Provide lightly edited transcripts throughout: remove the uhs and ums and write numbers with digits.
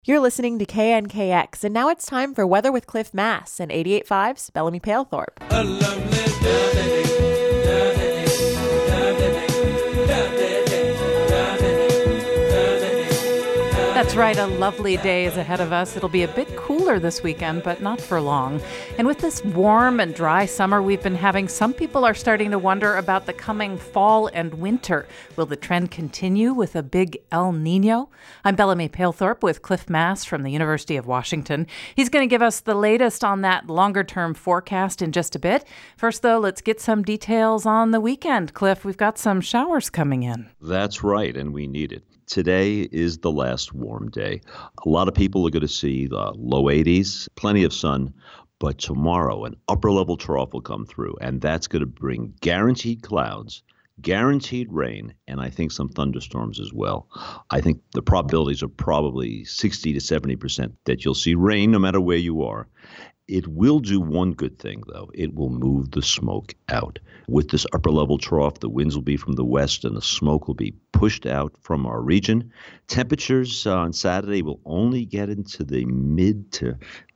You're listening to KNKX, and now it's time for Weather with Cliff Mass and 88.5's Bellamy Palethorpe. A lovely day. That's right, a lovely day is ahead of us. It'll be a bit cooler this weekend, but not for long. And with this warm and dry summer we've been having, some people are starting to wonder about the coming fall and winter. Will the trend continue with a big El Nino? I'm Bellamy Palethorpe with Cliff Mass from the University of Washington. He's going to give us the latest on that longer-term forecast in just a bit. First, though, let's get some details on the weekend. Cliff, we've got some showers coming in. That's right, and we need it. Today is the last warm day. A lot of people are going to see the low 80s, plenty of sun, but tomorrow an upper-level trough will come through, and that's going to bring guaranteed clouds, guaranteed rain, and I think some thunderstorms as well. I think the probabilities are probably 60 to 70% that you'll see rain no matter where you are. It will do one good thing, though. It will move the smoke out. With this upper-level trough, the winds will be from the west and the smoke will be pushed out from our region. Temperatures on Saturday will only get into the mid to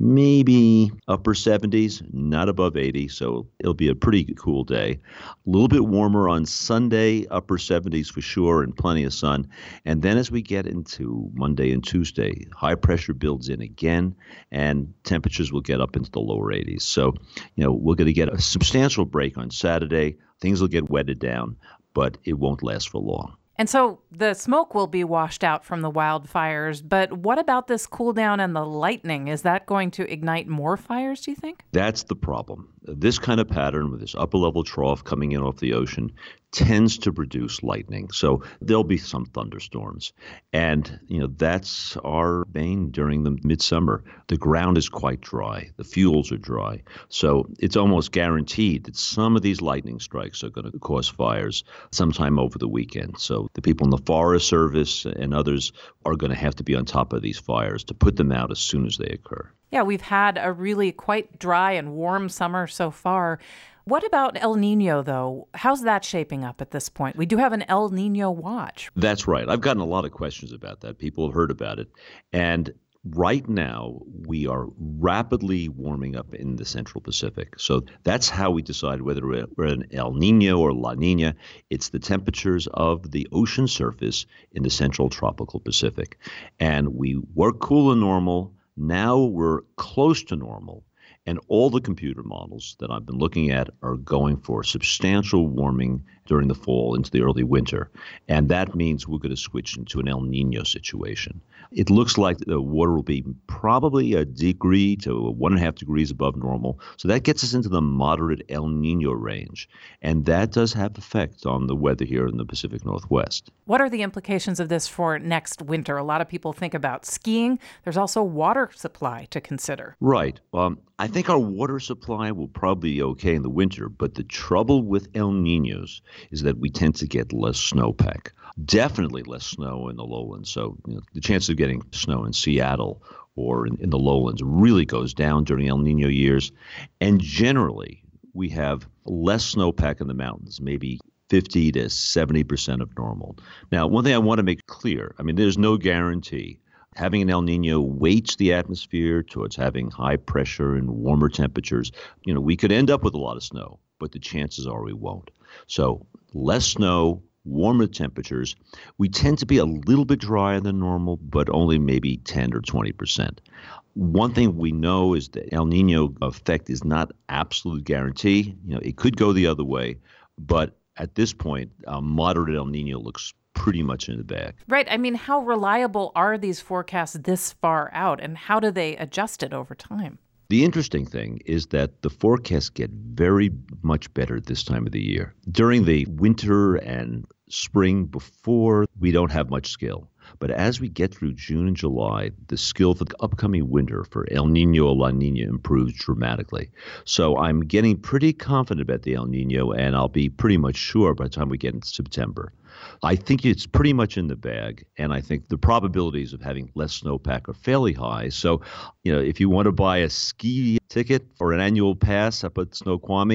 maybe upper 70s, not above 80, so it'll be a pretty cool day. A little bit warmer on Sunday, upper 70s for sure, and plenty of sun. And then as we get into Monday and Tuesday, high pressure builds in again, and temperatures will get up into the lower 80s. So, we're going to get a substantial break on Saturday. Things will get wetted down, but it won't last for long. And so the smoke will be washed out from the wildfires, but what about this cool down and the lightning? Is that going to ignite more fires, do you think? That's the problem. This kind of pattern with this upper-level trough coming in off the ocean tends to produce lightning. So there'll be some thunderstorms. And, that's our bane during the midsummer. The ground is quite dry. The fuels are dry. So it's almost guaranteed that some of these lightning strikes are going to cause fires sometime over the weekend. So the people in the Forest Service and others are going to have to be on top of these fires to put them out as soon as they occur. Yeah, we've had a really quite dry and warm summer so far. What about El Nino, though? How's that shaping up at this point? We do have an El Nino watch. That's right. I've gotten a lot of questions about that. People have heard about it. And right now, we are rapidly warming up in the Central Pacific. So that's how we decide whether we're an El Nino or La Nina. It's the temperatures of the ocean surface in the Central Tropical Pacific. And we were cool and normal. Now we're close to normal. And all the computer models that I've been looking at are going for substantial warming during the fall into the early winter. And that means we're going to switch into an El Nino situation. It looks like the water will be probably a degree to 1.5 degrees above normal. So that gets us into the moderate El Nino range. And that does have effect on the weather here in the Pacific Northwest. What are the implications of this for next winter? A lot of people think about skiing. There's also water supply to consider. Right. I think our water supply will probably be okay in the winter, but the trouble with El Ninos is that we tend to get less snowpack. Definitely less snow in the lowlands. So the chance of getting snow in Seattle or in the lowlands really goes down during El Nino years. And generally, we have less snowpack in the mountains, maybe 50 to 70% of normal. Now, one thing I want to make clear, there's no guarantee. Having an El Nino weights the atmosphere towards having high pressure and warmer temperatures. We could end up with a lot of snow, but the chances are we won't. So less snow, warmer temperatures. We tend to be a little bit drier than normal, but only maybe 10 or 20%. One thing we know is that El Nino effect is not absolute guarantee. It could go the other way, but at this point, moderate El Nino looks pretty much in the bag. Right. How reliable are these forecasts this far out, and how do they adjust it over time? The interesting thing is that the forecasts get very much better this time of the year. During the winter and spring before, we don't have much skill. But as we get through June and July, the skill for the upcoming winter for El Nino or La Nina improves dramatically. So I'm getting pretty confident about the El Nino, and I'll be pretty much sure by the time we get into September. I think it's pretty much in the bag, and I think the probabilities of having less snowpack are fairly high. So, if you want to buy a ski ticket or an annual pass up at Snoqualmie,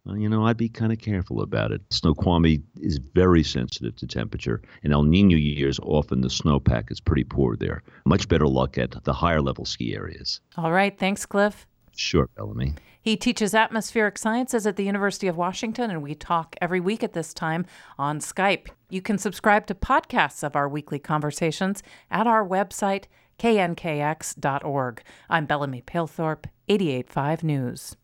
I'd be kind of careful about it. Snoqualmie is very sensitive to temperature. In El Nino years, often the snowpack is pretty poor there. Much better luck at the higher level ski areas. All right. Thanks, Cliff. Sure, Bellamy. He teaches atmospheric sciences at the University of Washington, and we talk every week at this time on Skype. You can subscribe to podcasts of our weekly conversations at our website, knkx.org. I'm Bellamy Palethorpe, 88.5 News.